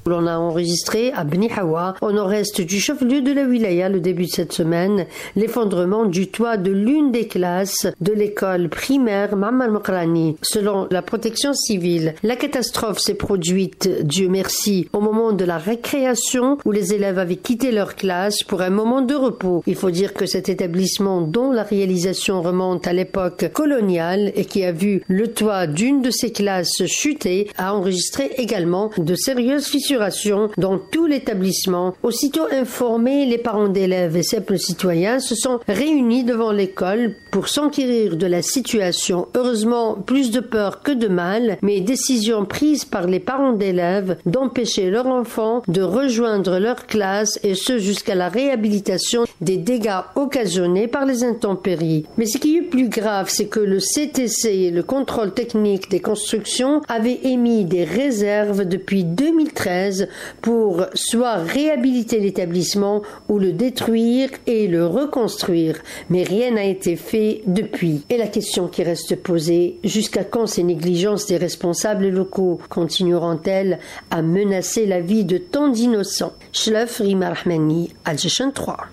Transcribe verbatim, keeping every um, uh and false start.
L'on a enregistré à Bni Hawa, au nord-est du chef-lieu de la wilaya, le début de cette semaine, l'effondrement du toit de l'une des classes de l'école primaire Ma'mar Mokrani. Selon la protection civile, la catastrophe s'est produite, Dieu merci, au moment de la récréation où les élèves avaient quitté leur classe pour un moment de repos. Il faut dire que cet établissement, dont la réalisation remonte à l'époque coloniale et qui a vu le toit d'une de ses classes chuter, a enregistré également de sérieuses fissurations dans tout l'établissement. Aussitôt informés, les parents d'élèves et simples citoyens se sont réunis devant l'école pour s'enquérir de la situation. Heureusement, plus de peur que de mal, mais décision prise par les parents d'élèves d'empêcher leur enfant de rejoindre leur classe et ce jusqu'à la réhabilitation des dégâts occasionnés par les intempéries. Mais ce qui est plus grave, c'est que le C T C, le contrôle technique des constructions, avait émis des réserves depuis deux mille treize pour soit réhabiliter l'établissement ou le détruire et le reconstruire. Mais rien n'a été fait depuis. Et la question qui reste posée, jusqu'à quand ces négligences des responsables locaux continueront-elles à menacer la vie de tant d'innocents? Shlef Rima Rahmani, Al Jashan trois.